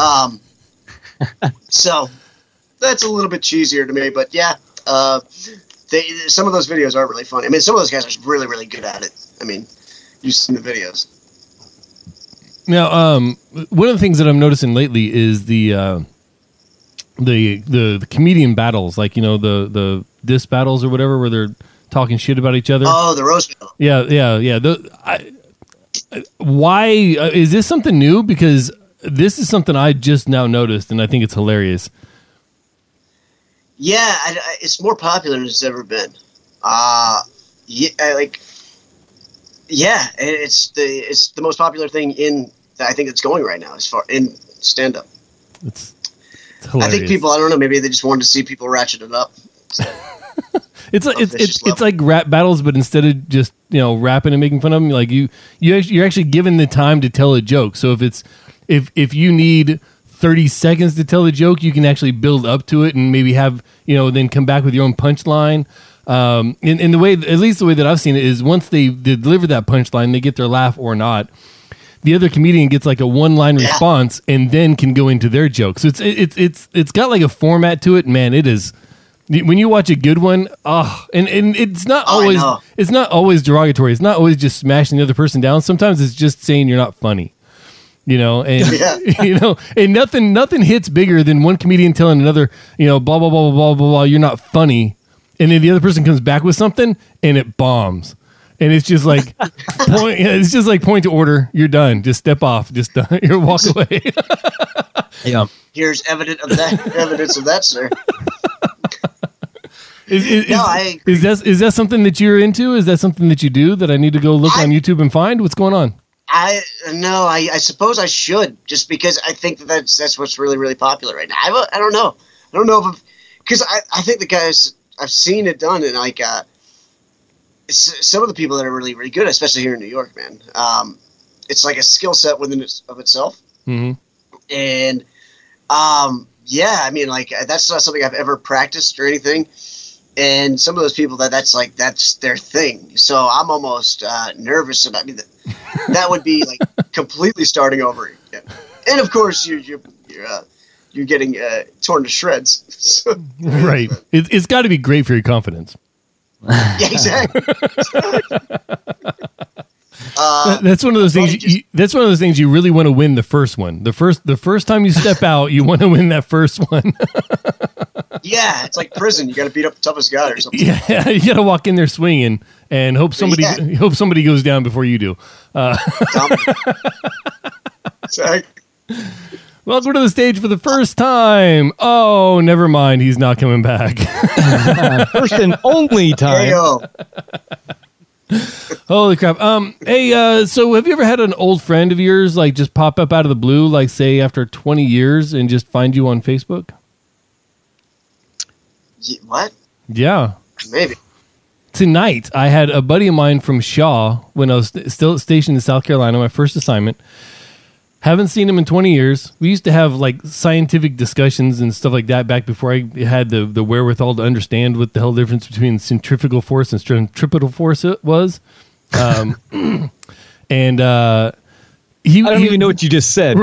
So that's a little bit cheesier to me, but yeah, some of those videos are really funny. I mean, some of those guys are really, really good at it. I mean, you've seen the videos. Now, one of the things that I'm noticing lately is the comedian battles, like, you know, the diss battles or whatever, where they're talking shit about each other. Oh, the roast battle. Yeah. Why is this something new? Because this is something I just now noticed, and I think it's hilarious. Yeah, it's more popular than it's ever been. It's the most popular thing I think it's going right now as far in stand up. It's hilarious. I think people, I don't know, maybe they just wanted to see people ratchet it up. So, it's like rap battles, but instead of just, you know, rapping and making fun of them, like you're actually given the time to tell a joke. So if you need 30 seconds to tell a joke, you can actually build up to it and maybe have, you know, then come back with your own punchline. In the way, at least the way that I've seen it, is once they deliver that punchline, they get their laugh or not, the other comedian gets like a one-line response and then can go into their joke. So it's got like a format to it. Man, it is. When you watch a good one, and it's not always derogatory. It's not always just smashing the other person down. Sometimes it's just saying you're not funny, you know, and you know, and nothing hits bigger than one comedian telling another, you know, blah blah blah blah blah blah, you're not funny, and then the other person comes back with something and it bombs, and it's just like it's just like point to order. You're done. Just step off. Just done. You walk away. Yeah. Here's evidence of that, sir. Is that something that you're into? Is that something that you do that I need to go look on YouTube and find? What's going on? I suppose I should, just because I think that's what's really, really popular right now. I don't know. I don't know because I think the guys, I've seen it done, and like some of the people that are really, really good, especially here in New York, man. It's like a skill set within of itself. Mm-hmm. And yeah, I mean, like, that's not something I've ever practiced or anything. And some of those people that's their thing. So I'm almost nervous about that would be like completely starting over again. And of course, you're getting torn to shreds. So, right. It's got to be great for your confidence. Yeah, exactly. That's one of those things. That's one of those things you really want to win the first one. The first time you step out, you want to win that first one. Yeah, it's like prison. You got to beat up the toughest guy or something. Yeah, you got to walk in there swinging and hope somebody goes down before you do. Exactly. Welcome to the stage for the first time. Oh, never mind. He's not coming back. First and only time. Hey-o. Holy crap. Hey, so have you ever had an old friend of yours like just pop up out of the blue, like say after 20 years and just find you on Facebook? What? Yeah. Maybe. Tonight, I had a buddy of mine from Shaw when I was still stationed in South Carolina, my first assignment. Haven't seen him in 20 years. We used to have like scientific discussions and stuff like that back before I had the wherewithal to understand what the hell the difference between centrifugal force and centripetal force was. And I don't even know what you just said.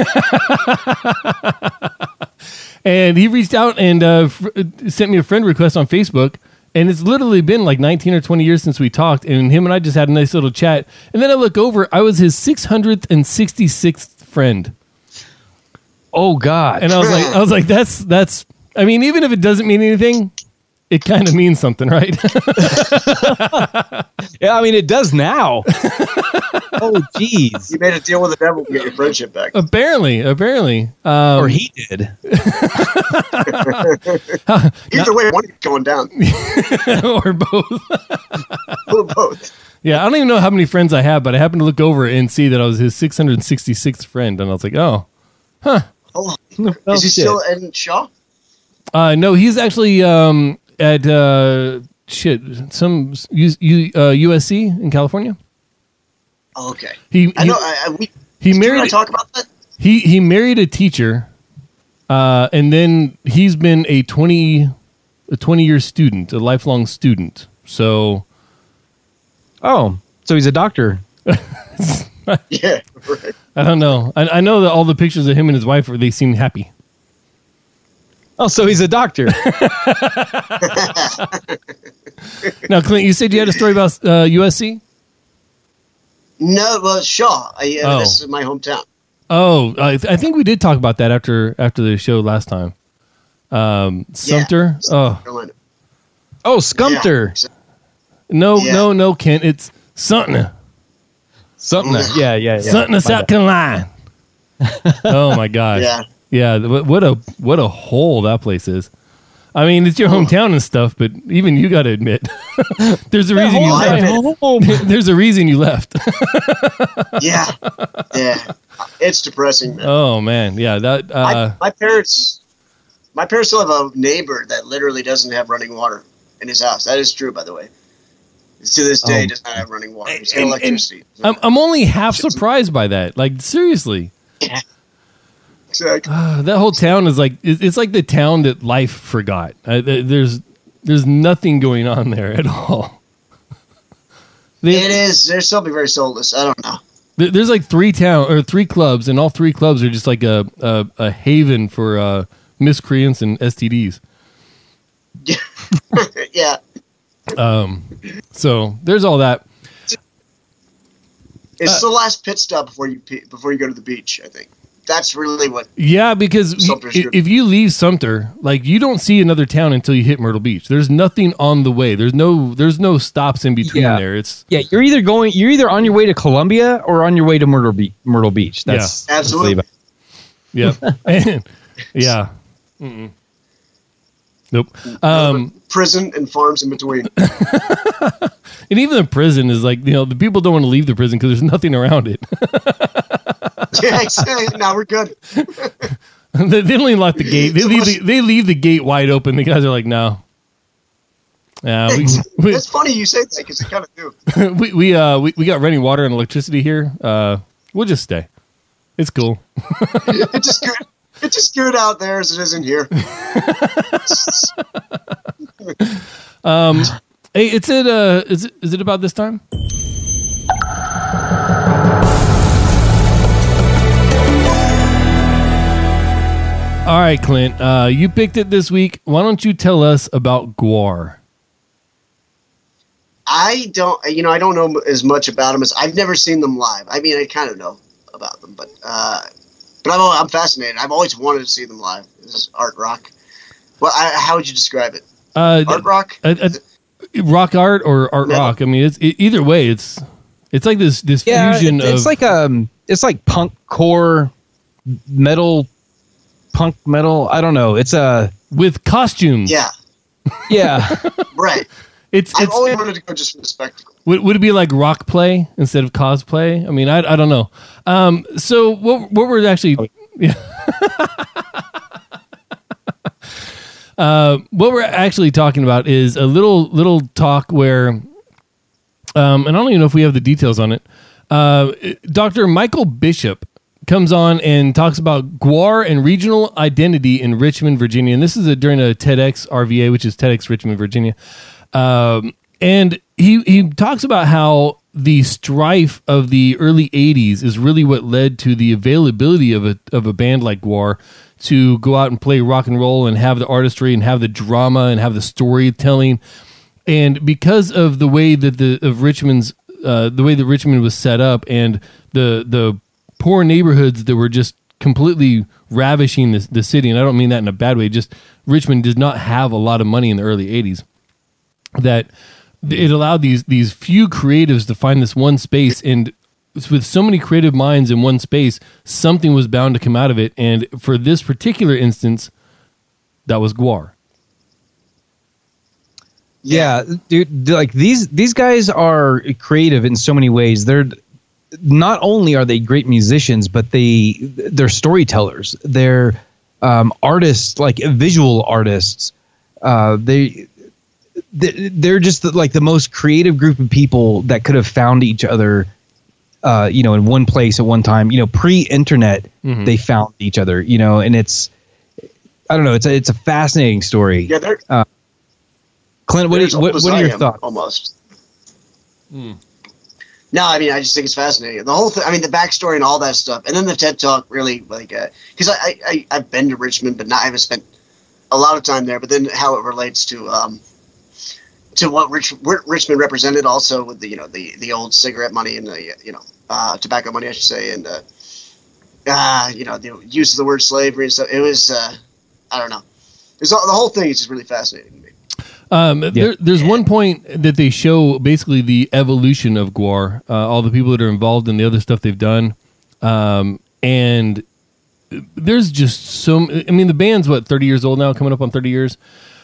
And he reached out and sent me a friend request on Facebook. And it's literally been like 19 or 20 years since we talked. And him and I just had a nice little chat. And then I look over, I was his 666th friend. Oh, God. And I was like, that's, I mean, even if it doesn't mean anything, it kind of means something, right? Yeah, I mean, it does now. Oh, jeez. You made a deal with the devil to get your friendship back. Apparently. Or he did. Either way, one is going down. Or both. Or both. Yeah, I don't even know how many friends I have, but I happened to look over and see that I was his 666th friend. And I was like, oh, huh. Oh, is he still in Shaw? No, he's actually at some USC in California. Oh, okay. He married. I talk about that. He married a teacher, and then he's been a 20-year student, a lifelong student. So, so he's a doctor. Yeah, right. I don't know. I know that all the pictures of him and his wife they seem happy. Oh, so he's a doctor. Now, Clint, you said you had a story about USC? No, well, Shaw. This is my hometown. Oh, I think we did talk about that after the show last time. Sumter. Yeah, Sumter. Yeah. No, Kent. It's Sumter. Sumter. Yeah. Sumter, South Carolina. Oh my gosh. Yeah. What a hole that place is. I mean, it's your hometown and stuff, but even you got to admit, there's a reason you left. There's a reason you left. Yeah. It's depressing, man. Oh man, yeah. That my parents still have a neighbor that literally doesn't have running water in his house. That is true, by the way. To this day, does not have running water. It's got electricity. I'm only half surprised by that. Like seriously. Yeah. Exactly. That whole town is like it's like the town that life forgot. There's nothing going on there at all. It is. There's something very soulless. I don't know. There's like three clubs, and all three clubs are just like a haven for miscreants and STDs. Yeah. So there's all that. It's the last pit stop before you go to the beach, I think. That's really what. Yeah, because if you leave Sumter, like you don't see another town until you hit Myrtle Beach. There's nothing on the way. There's no stops in between there. You're either on your way to Columbia or on your way to Myrtle Beach. That's absolutely. Yeah. Yeah. Mm-mm. Nope. Prison and farms in between. And even the prison is like, the people don't want to leave the prison because there's nothing around it. Yeah, exactly. Now we're good. They don't even lock the gate. They leave the gate wide open. The guys are like, no. Yeah, it's funny you say that because they kind of do. We got running water and electricity here. We'll just stay. It's cool. It's just good. It's just good out there as it is in here. Hey, is it about this time? All right, Clint, you picked it this week. Why don't you tell us about GWAR? I don't know as much about them as I've never seen them live. I mean, I kind of know about them, but I'm fascinated. I've always wanted to see them live. This is art rock. Well, how would you describe it? Art rock? Rock art or art rock? I mean, either way. It's like this fusion of. It's like punk core metal, punk metal. I don't know. It's with costumes. Yeah. Yeah. Right. I've always wanted to go just for the spectacle. Would it be like rock play instead of cosplay? I mean, I don't know. So what we're actually what we're actually talking about is a little talk where, and I don't even know if we have the details on it. Dr. Michael Bishop comes on and talks about GWAR and regional identity in Richmond, Virginia, and this is during a TEDx RVA, which is TEDx Richmond, Virginia. And he talks about how the strife of the early 80s is really what led to the availability of a band like GWAR to go out and play rock and roll and have the artistry and have the drama and have the storytelling. And because of the way that Richmond was set up and the poor neighborhoods that were just completely ravishing the city, and I don't mean that in a bad way, just Richmond did not have a lot of money in the early 80s, that it allowed these few creatives to find this one space, and with so many creative minds in one space, something was bound to come out of it. And for this particular instance, that was GWAR. Yeah, dude, like these guys are creative in so many ways. They're not only are they great musicians, but they're storytellers. They're artists, like visual artists. They're just like the most creative group of people that could have found each other, in one place at one time. Pre-internet, they found each other. And I don't know. It's a fascinating story. Yeah, Clint, what are your thoughts? Almost. No, I mean, I just think it's fascinating. The whole thing, I mean, the backstory and all that stuff. And then the TED Talk really, because I've been to Richmond, but I haven't spent a lot of time there. But then how it relates to what Richmond represented also with the old cigarette money and the, tobacco money, I should say. And, the use of the word slavery and stuff. It was, I don't know. The whole thing is just really fascinating to me. There's one point that they show basically the evolution of GWAR, all the people that are involved in the other stuff they've done. And there's just the band's 30 years old now, coming up on 30 years.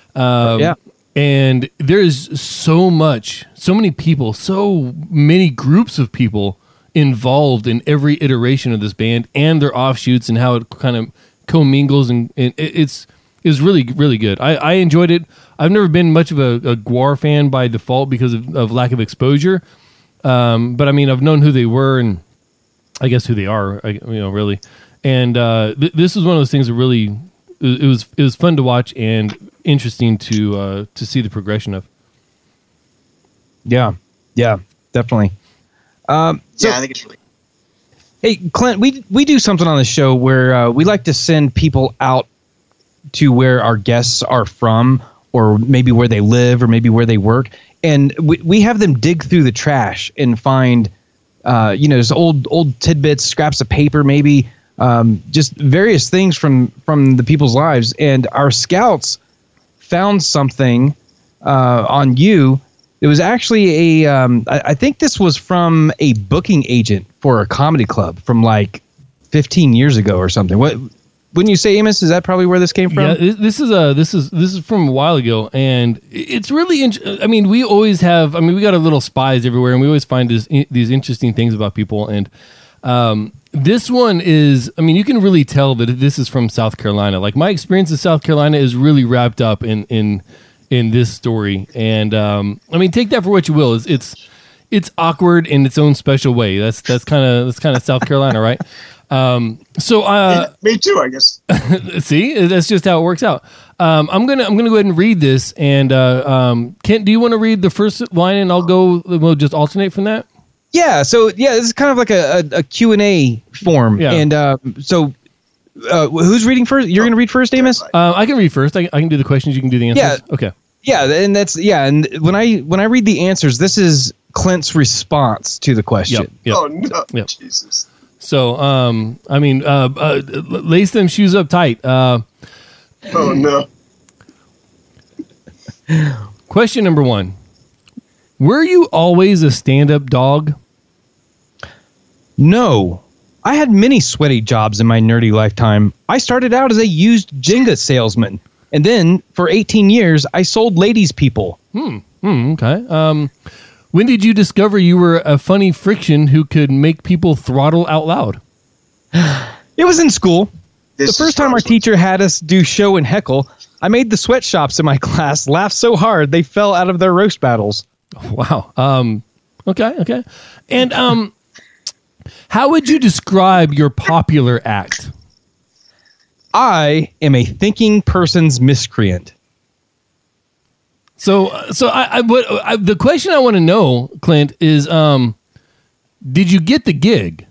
And there's so many people, so many groups of people involved in every iteration of this band and their offshoots and how it kind of commingles, and it's really, really good. I enjoyed it. I've never been much of a GWAR fan by default because of lack of exposure. But I mean, I've known who they were and I guess who they are, really. And this was one of those things that really, it was fun to watch and interesting to see the progression of. Yeah, definitely. I think it's really. Hey, Clint, we do something on the show where we like to send people out to where our guests are from, or maybe where they live, or maybe where they work, and we have them dig through the trash and find, just old tidbits, scraps of paper, maybe just various things from the people's lives. And our scouts found something on you. It was actually I think this was from a booking agent for a comedy club from like 15 years ago or something. Wouldn't you say, Amos? Is that probably where this came from? Yeah, this is from a while ago, and it's really interesting. I mean, we always have. I mean, we got our little spies everywhere, and we always find these interesting things about people. And this one is. I mean, you can really tell that this is from South Carolina. Like my experience in South Carolina is really wrapped up in this story. And I mean, take that for what you will. It's awkward in its own special way. That's kind of South Carolina, right? Me too, I guess. See, that's just how it works out. I'm gonna go ahead and read this. And Kent, do you want to read the first line, and we'll just alternate from that? Yeah. So this is kind of like a Q&A form. Yeah. And so Who's reading first? You're going to read first, Amos? I can read first. I can do the questions. You can do the answers. Yeah. Okay. Yeah, and and when I read the answers, this is Clint's response to the question. Yep. Oh no, Yep. Jesus! So, lace them shoes up tight. Oh no. Question number 1: were you always a stand-up dog? No, I had many sweaty jobs in my nerdy lifetime. I started out as a used Jenga salesman. And then, for 18 years, I sold ladies' people. Okay. When did you discover you were a funny friction who could make people throttle out loud? It was in school. This The first time our teacher had us do show and heckle, I made the sweatshops in my class laugh so hard they fell out of their roast battles. Wow. Okay. And how would you describe your popular act? I am a thinking person's miscreant. So the question I want to know, Clint, is did you get the gig?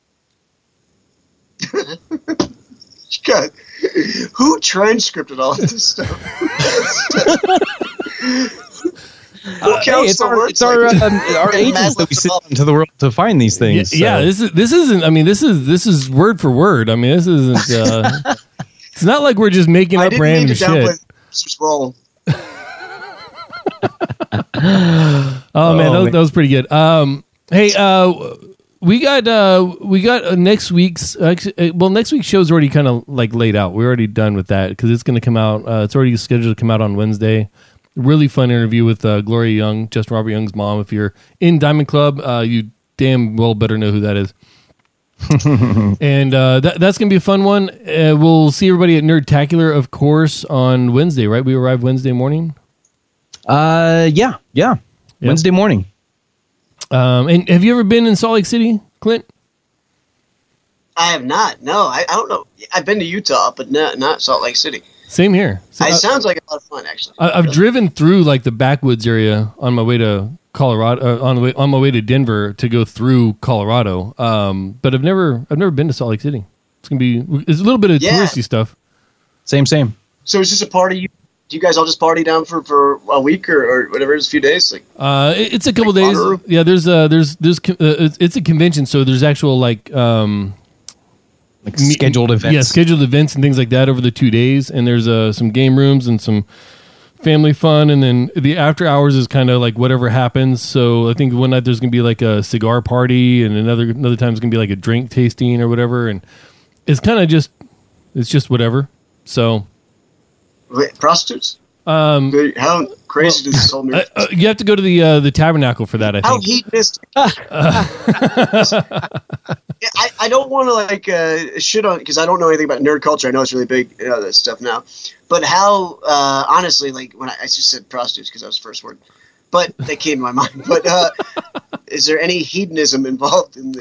God, who transcripted all this stuff? It's our agents that we send into the world to find these things. Yeah, this isn't. I mean, this is word for word. I mean, this isn't. It's not like we're just making up random shit. Scroll. Oh man, that was pretty good. Hey, we got next week's. Next week's show's already kind of like laid out. We're already done with that because it's going to come out. It's already scheduled to come out on Wednesday. Really fun interview with Gloria Young, Justin Robert Young's mom. If you're in Diamond Club, you damn well better know who that is. And that's going to be a fun one. We'll see everybody at Nerdtacular, of course, on Wednesday, right? We arrive Wednesday morning? Yeah. Wednesday morning. And have you ever been in Salt Lake City, Clint? I have not. No, I don't know. I've been to Utah, but not Salt Lake City. Same here. It sounds like a lot of fun, actually. I've driven through like the backwoods area on my way to Colorado, on my way to Denver to go through Colorado. But I've never been to Salt Lake City. It's a little bit of touristy stuff. Same. So is this a party? Do you guys all just party down for a week or whatever it is, a few days? Like, it's a couple days. Yeah, there's it's a convention, so there's actual like scheduled events. Yeah, scheduled events and things like that over the 2 days. And there's some game rooms and some family fun. And then the after hours is kind of like whatever happens. So I think one night there's going to be like a cigar party, and another time it's going to be like a drink tasting or whatever. And it's kind of just whatever. So. Wait, prostitutes? How crazy does this whole new? You have to go to the Tabernacle for that, I think. How hedonistic. I don't want to shit on, because I don't know anything about nerd culture. I know it's really big, that stuff now. But how, honestly, like when I just said prostitutes because that was the first word, but that came to my mind. But is there any hedonism involved in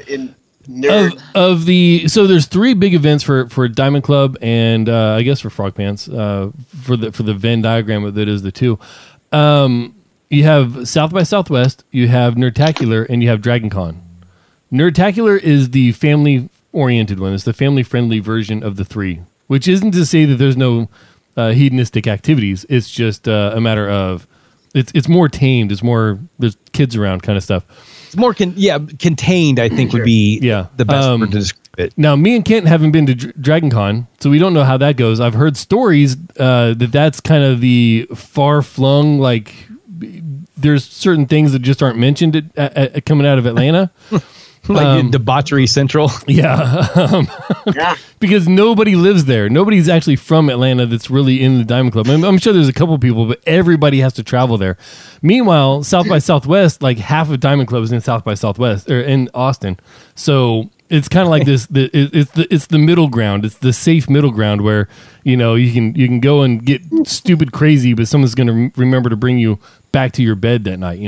nerd? So there's 3 big events for Diamond Club and I guess for Frog Pants for the Venn diagram that is the 2. You have South by Southwest, you have Nerdtacular, and you have Dragon Con. Nerdtacular is the family-oriented one. It's the family-friendly version of the 3, which isn't to say that there's no hedonistic activities. It's just a matter of it's more tamed. It's more there's kids around kind of stuff. It's more contained, I think, would be the best word to describe it. Now, me and Kent haven't been to Dragon Con, so we don't know how that goes. I've heard stories that's kind of the far-flung, like, there's certain things that just aren't mentioned coming out of Atlanta. Like debauchery central. Yeah. Because nobody lives there. Nobody's actually from Atlanta that's really in the Diamond Club. I'm sure there's a couple people, but everybody has to travel there. Meanwhile, South by Southwest, like half of Diamond Club is in South by Southwest or in Austin. So it's kind of like this. It's the middle ground. It's the safe middle ground where you can go and get stupid crazy, but someone's going to remember to bring you back to your bed that night.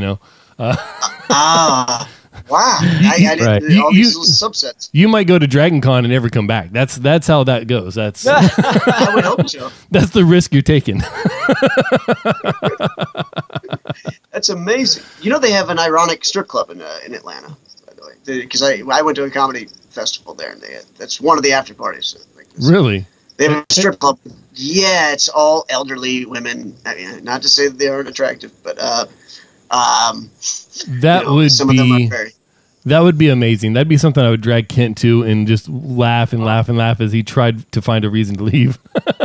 Wow! I didn't all these little subsets. You might go to Dragon Con and never come back. That's how that goes. That's I would hope so. That's the risk you're taking. That's amazing. They have an ironic strip club in Atlanta, by the way, because I went to a comedy festival there, and that's one of the after parties. Like, Really? They have a strip club. Yeah, it's all elderly women. I mean, not to say that they aren't attractive, but some of them are very. That would be amazing. That'd be something I would drag Kent to and just laugh and laugh and laugh as he tried to find a reason to leave.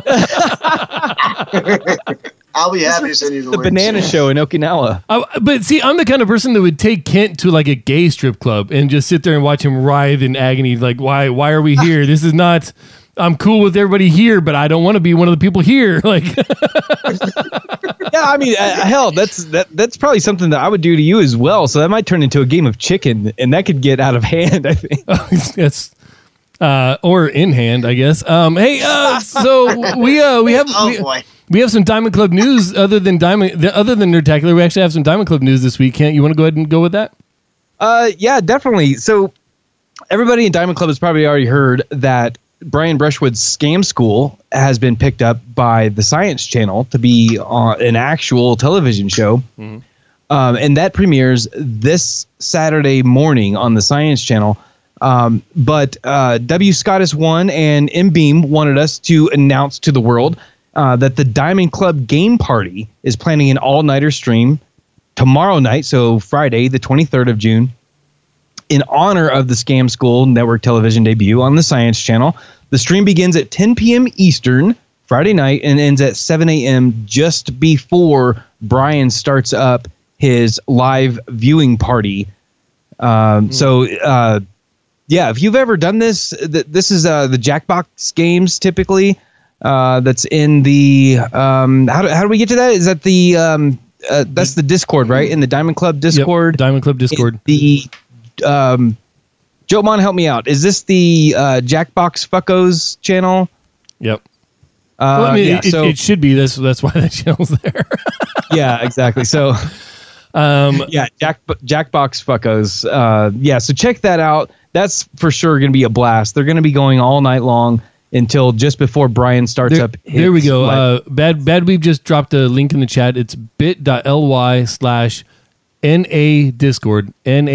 I'll be happy to send you the link. Banana show in Okinawa. But see, I'm the kind of person that would take Kent to like a gay strip club and just sit there and watch him writhe in agony. Like, why are we here? This is not... I'm cool with everybody here, but I don't want to be one of the people here. Like, yeah, I mean, hell, that's probably something that I would do to you as well. So that might turn into a game of chicken, and that could get out of hand, I think. That's or in hand, I guess. Hey, so we have some Diamond Club news other than Nerdtacular. We actually have some Diamond Club news this week. Kent, you want to go ahead and go with that? Yeah, definitely. So everybody in Diamond Club has probably already heard that Brian Brushwood's Scam School has been picked up by the Science Channel to be an actual television show. Mm-hmm. And that premieres this Saturday morning on the Science Channel. But W. Scottus 1 and M-Beam wanted us to announce to the world that the Diamond Club Game Party is planning an all-nighter stream tomorrow night, so Friday, the 23rd of June, in honor of the Scam School network television debut on the Science Channel. The stream begins at 10 p.m. Eastern Friday night and ends at 7 a.m. just before Brian starts up his live viewing party. So, if you've ever done this, this is the Jackbox games typically. That's in the how do we get to that? Is that the that's the Discord, right? In the Diamond Club Discord. Yep, Diamond Club Discord. Joe Mon, help me out. Is this the Jackbox Fuckos channel? Yep. Well, I mean, it should be. That's why that channel's there. Yeah, exactly. So, Jackbox Fuckos. So check that out. That's for sure going to be a blast. They're going to be going all night long until just before Brian starts up. There we go. Bad We've just dropped a link in the chat. It's bit.ly/NA Discord,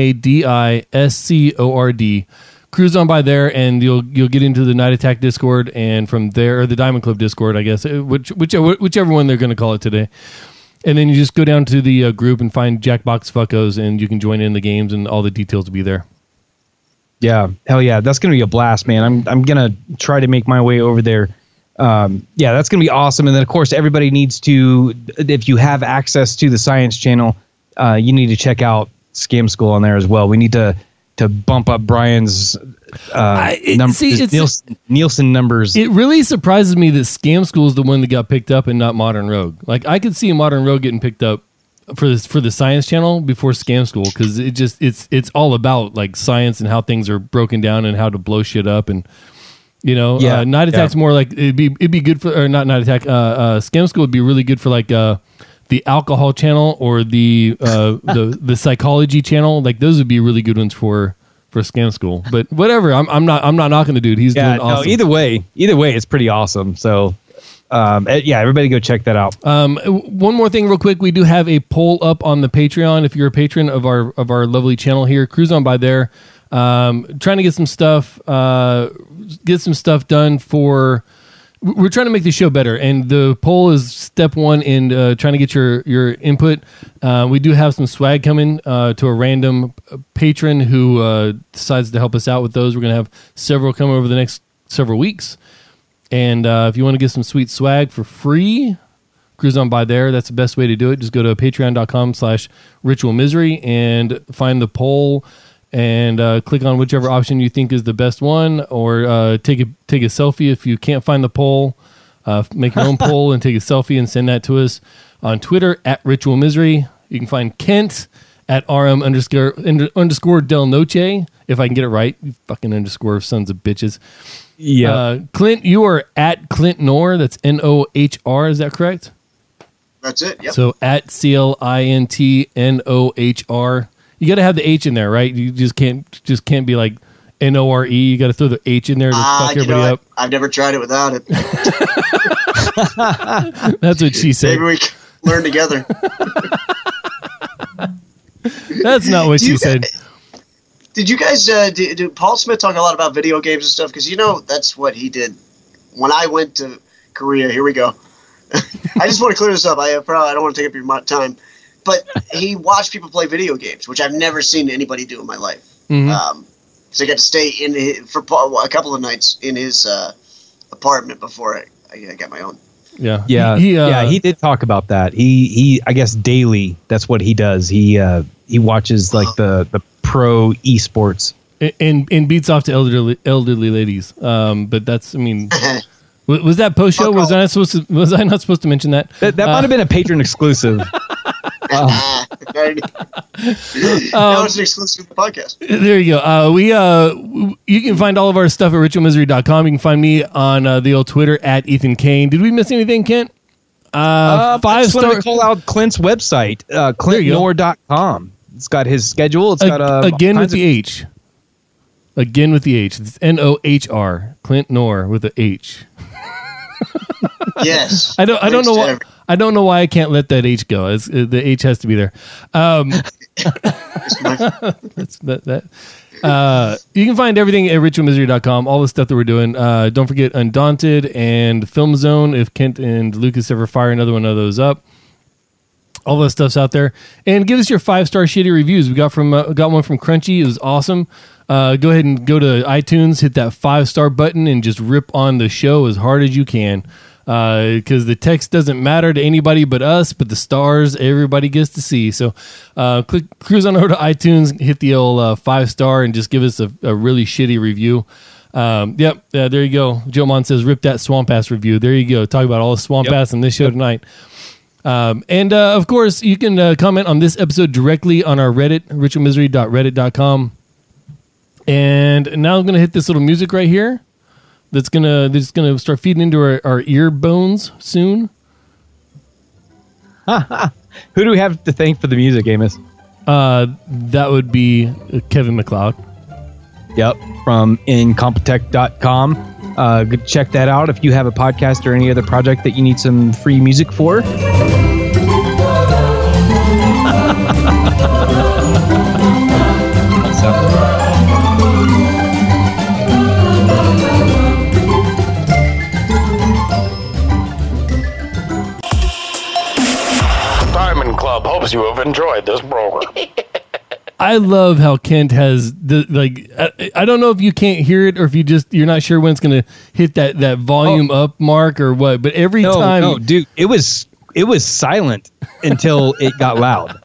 NADISCORD. Cruise on by there, and you'll get into the Night Attack Discord, and from there, or the Diamond Club Discord, I guess, whichever one they're going to call it today. And then you just go down to the group and find Jackbox Fuckos, and you can join in the games, and all the details will be there. Yeah, hell yeah, that's going to be a blast, man. I'm going to try to make my way over there. That's going to be awesome. And then, of course, everybody needs to, if you have access to the Science Channel, you need to check out Scam School on there as well. We need to bump up Brian's Nielsen numbers. It really surprises me that Scam School is the one that got picked up and not Modern Rogue. Like, I could see Modern Rogue getting picked up for the Science Channel before Scam School, because it's all about like science and how things are broken down and how to blow shit up, and Night Attack's more like it'd be good for, or not Night Attack. Scam School would be really good for like the alcohol channel or the psychology channel. Like those would be really good ones for Scam School. But whatever, I'm not knocking the dude. He's doing awesome. No, either way, it's pretty awesome. So. Everybody go check that out. One more thing real quick. We do have a poll up on the Patreon. If you're a patron of our lovely channel here, cruise on by there. Trying to get some stuff done for, we're trying to make the show better. And the poll is step one in trying to get your input. We do have some swag coming to a random patron who decides to help us out with those. We're going to have several coming over the next several weeks. And if you want to get some sweet swag for free, cruise on by there. That's the best way to do it. Just go to patreon.com/ritualmisery and find the poll and click on whichever option you think is the best one, or take a selfie. If you can't find the poll, make your own poll and take a selfie and send that to us on Twitter @ritualmisery. You can find Kent at @RM__ Del Noche, if I can get it right. You fucking underscore sons of bitches. Yeah. Clint, you are at Clint Nohr. That's NOHR. Is that correct? That's it. Yep. So at CLINTNOHR. You got to have the H in there, right? You just can't be like NORE. You got to throw the H in there to fuck everybody up. I've never tried it without it. That's what she said. Maybe we can learn together. That's not what she said. Did you guys, do Paul Smith talk a lot about video games and stuff? Because, that's what he did when I went to Korea, here we go. I just want to clear this up. I don't want to take up your time, but he watched people play video games, which I've never seen anybody do in my life. Mm-hmm. So I got to stay for a couple of nights in his apartment before I got my own. Yeah, he did talk about that. He I guess daily. That's what he does. He watches like the pro esports and beats off to elderly ladies. But that's, I mean, was that post show? Was I not supposed to mention that? That might have been a patron exclusive. That was an exclusive podcast. There you go. You can find all of our stuff at ritualmisery.com. You can find me on the old Twitter at Ethan Kane. Did we miss anything, Kent? 5-star. Call out Clint's website, clintnor.com. It's got his schedule. It's got again with the H. Again with the H. It's Nohr. Clint Nor with the H. Yes. I don't know why. I don't know why I can't let that H go. The H has to be there. You can find everything at ritualmisery.com, all the stuff that we're doing. Don't forget Undaunted and Film Zone if Kent and Lucas ever fire another one of those up. All that stuff's out there. And give us your 5-star shitty reviews. We got one from Crunchy. It was awesome. Go ahead and go to iTunes, hit that 5-star button, and just rip on the show as hard as you can. Because the text doesn't matter to anybody but us, but the stars everybody gets to see. So cruise on over to iTunes, hit the old 5-star, and just give us a really shitty review. There you go. Joe Mon says, rip that Swamp Ass review. There you go. Talk about all the Swamp Ass in this show tonight. Of course, you can comment on this episode directly on our Reddit, ritualmisery.reddit.com. And now I'm going to hit this little music right here. That's gonna start feeding into our ear bones soon. Who do we have to thank for the music, Amos? That would be Kevin MacLeod. Yep, from incompetech.com. Go check that out if you have a podcast or any other project that you need some free music for. Hopes you have enjoyed this program. I love how Kent has I don't know if you can't hear it or if you're not sure when it's going to hit that volume up mark or what, but every time. No, dude, it was silent until it got loud.